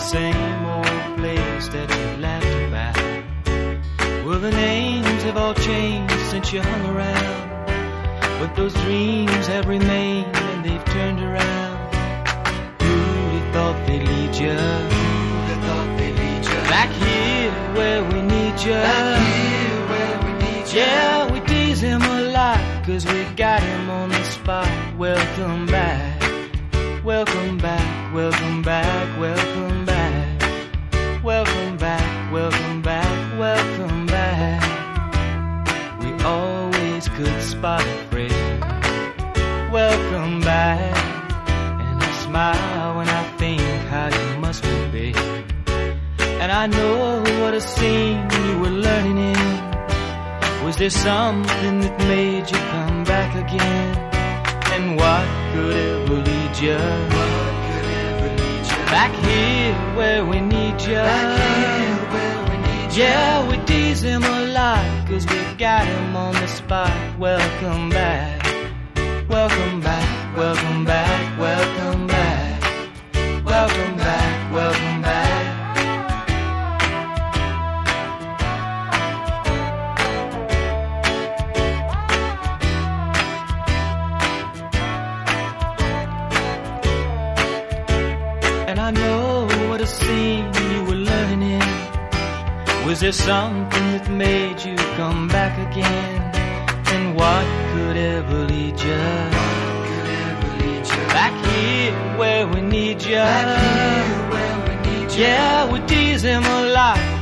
same old place that you laughed about. Well, the names have all changed since you hung around, but those dreams have remained and they've turned around. Who'd have thought they'd lead you? Who'd have thought they'd lead you? Back here where we need you. Back here where we need you. Yeah, we tease him a lot, 'cause we got him on the spot. Welcome back. Welcome back, welcome back, welcome back. Welcome back, welcome back, welcome back. We always could spot a friend. Welcome back. And I smile when I think how you must have been. And I know what a scene you were learning in. Was there something that made you come back again? And what could ever lead you? What could ever lead you? Back here where we need you. Back here where we need you. Yeah, we tease him a lot, 'cause we got him on the spot. Welcome back. Welcome back, welcome back, welcome back. Welcome back, welcome back. I know what a scene you were learning in. Was there something that made you come back again? And what could ever lead you? What could ever lead you? Back here where we need you. Back here where we need you. Yeah, we tease him a lot,